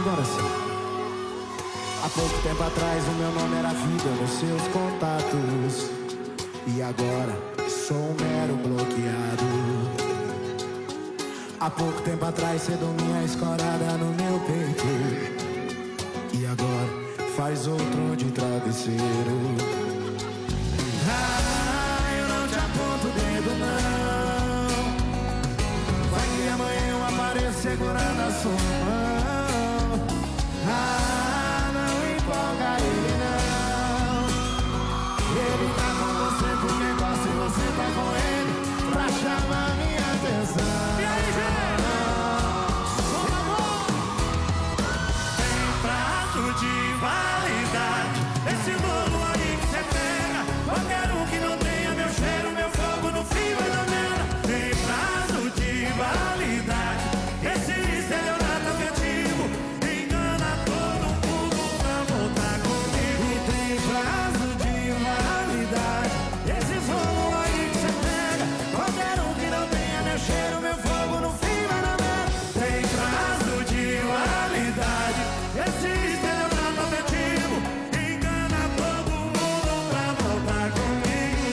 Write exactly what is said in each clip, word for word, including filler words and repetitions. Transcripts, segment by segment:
Agora sim. Há pouco tempo atrás o meu nome era vida nos seus contatos, e agora sou um mero bloqueado. Há pouco tempo atrás você dormia escorada no meu peito, e agora faz outro de travesseiro. Ah, eu não te aponto o dedo não. Vai que amanhã eu apareço segurando a sua mão. Ah, não empolga ele não. Ele tá com você porque gosta e você tá com ele pra chamar minha atenção. E aí, gente? Som amor. Tem prazo de validade esse bolo aí que cê pega. Qualquer um que não tenha meu cheiro, meu fogo no fim vai dar merda. Tem prazo de validade esse estelionato afetivo engana todo mundo pra voltar comigo. E tem prazo de validade esses rolos aí que cê pega. Qualquer um que não tenha meu cheiro, meu fogo no fim vai dar merda. Tem prazo de validade esse estelionato afetivo engana todo mundo pra voltar comigo.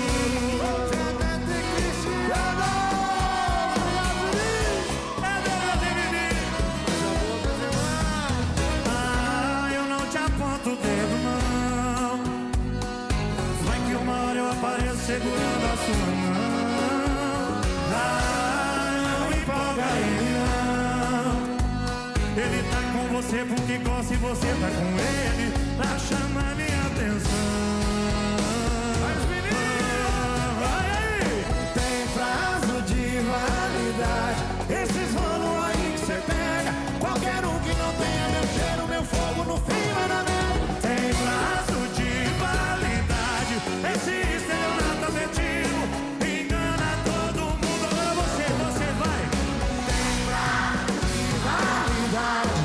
Ah, eu não te aponto o dedo não. Vai que uma hora eu apareço segurando a sua mão. Ah, não empolga ele não. Ele tá com você porque gosta e você tá com ele pra chamar minha atenção. Mas menino, vai aí. Tem prazo de validade esses rolos aí que cê pega. Qualquer um que não tenha meu cheiro, meu fogo no fim vai dar merda. Tem prazo de validade esse estelionato afetivo engana todo mundo. Agora você, você vai. Tem prazo de validade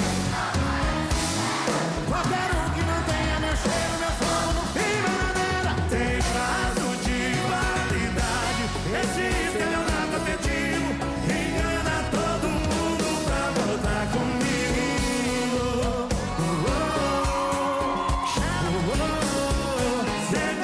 qualquer um que não tenha meu cheiro, meu fogo no fim vai dar merda. Tem prazo de validade esse estelionato afetivo engana todo mundo pra voltar comigo. Oh, oh, oh, oh, oh.